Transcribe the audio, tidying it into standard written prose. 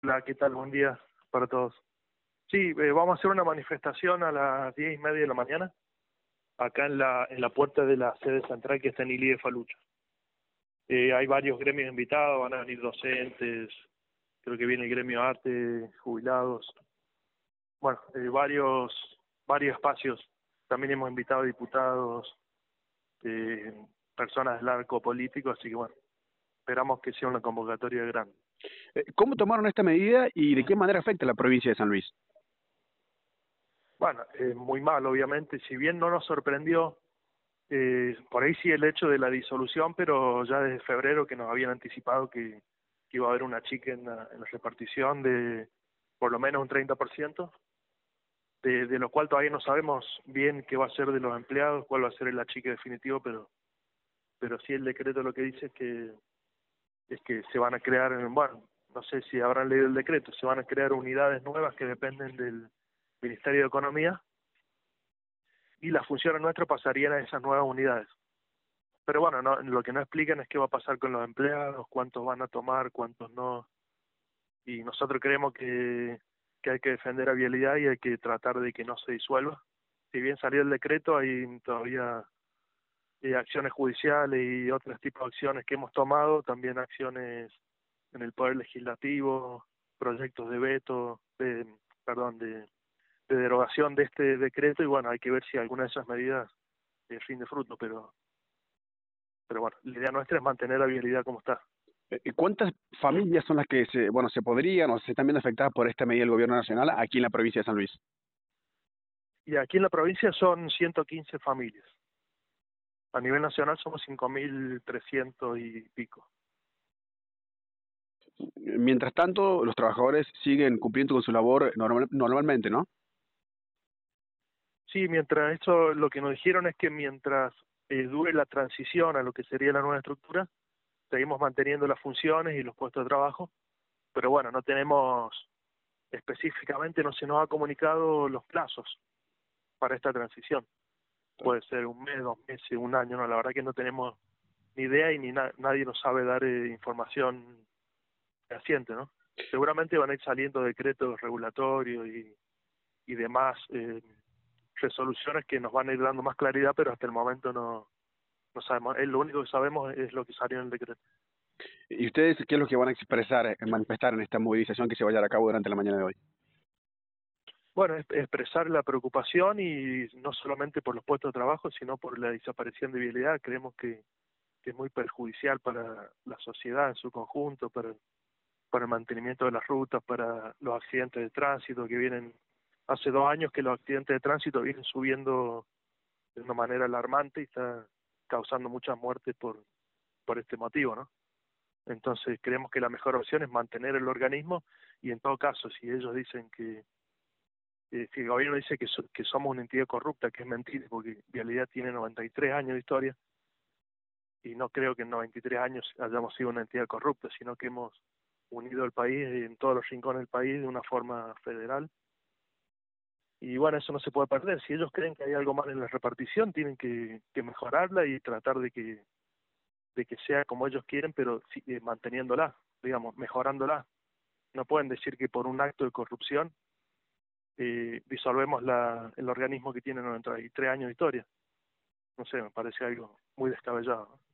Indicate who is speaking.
Speaker 1: Hola, ¿qué tal? Buen día para todos. Sí, vamos a hacer una manifestación a las 10:30 de la mañana, acá en la puerta de la sede central que está en Ilí de Falucho. Hay varios gremios invitados, van a venir docentes, creo que viene el gremio arte, jubilados, bueno, varios espacios. También hemos invitado diputados, personas del arco político, así que bueno, esperamos que sea una convocatoria grande.
Speaker 2: ¿Cómo tomaron esta medida y de qué manera afecta a la provincia de San Luis?
Speaker 1: Bueno, muy mal, obviamente, si bien no nos sorprendió. Por ahí sí el hecho de la disolución, pero ya desde febrero que nos habían anticipado que iba a haber una chica en la repartición de por lo menos un 30%, de lo cual todavía no sabemos bien qué va a ser de los empleados, cuál va a ser el achique definitivo, pero sí el decreto lo que dice es que se van a crear, bueno, no sé si habrán leído el decreto, se van a crear unidades nuevas que dependen del Ministerio de Economía y las funciones nuestras pasarían a esas nuevas unidades. Pero bueno, lo que no explican es qué va a pasar con los empleados, cuántos van a tomar, cuántos no. Y nosotros creemos que hay que defender a Vialidad y hay que tratar de que no se disuelva. Si bien salió el decreto, hay todavía acciones judiciales y otros tipos de acciones que hemos tomado, también acciones en el Poder Legislativo, proyectos de veto, perdón, de derogación de este decreto, y bueno, hay que ver si alguna de esas medidas rinde fruto, pero bueno, la idea nuestra es mantener la vialidad como está.
Speaker 2: ¿Cuántas familias son las que se podrían o se están viendo afectadas por esta medida del gobierno nacional aquí en la provincia de San Luis?
Speaker 1: Y aquí en la provincia son 115 familias. A nivel nacional somos 5.300 y pico.
Speaker 2: Mientras tanto, los trabajadores siguen cumpliendo con su labor normalmente, ¿no?
Speaker 1: Sí, mientras esto, lo que nos dijeron es que mientras dure la transición a lo que sería la nueva estructura, seguimos manteniendo las funciones y los puestos de trabajo, pero bueno, no tenemos específicamente, no se nos ha comunicado los plazos para esta transición. Puede ser un mes, 2 meses, un año, no, la verdad que no tenemos ni idea y nadie nos sabe dar información fehaciente, ¿no? Seguramente van a ir saliendo decretos regulatorios y demás resoluciones que nos van a ir dando más claridad, pero hasta el momento no sabemos. Lo único que sabemos es lo que salió en el decreto.
Speaker 2: ¿Y ustedes qué es lo que van a manifestar en esta movilización que se va a llevar a cabo durante la mañana de hoy?
Speaker 1: Bueno, expresar la preocupación y no solamente por los puestos de trabajo, sino por la desaparición de vialidad. Creemos que es muy perjudicial para la sociedad en su conjunto, para el mantenimiento de las rutas, para los accidentes de tránsito que vienen. Hace 2 años que los accidentes de tránsito vienen subiendo de una manera alarmante y está causando muchas muertes por este motivo, ¿no? Entonces creemos que la mejor opción es mantener el organismo y en todo caso, si ellos dicen si el gobierno dice que somos una entidad corrupta, que es mentira, porque Vialidad tiene 93 años de historia y no creo que en 93 años hayamos sido una entidad corrupta, sino que hemos unido el país en todos los rincones del país de una forma federal. Y bueno, eso no se puede perder. Si ellos creen que hay algo mal en la repartición, tienen que mejorarla y tratar de que sea como ellos quieren, pero sí, manteniéndola, digamos, mejorándola. No pueden decir que por un acto de corrupción disolvemos el organismo que tiene 93 años de historia. No sé, me parece algo muy descabellado, ¿no?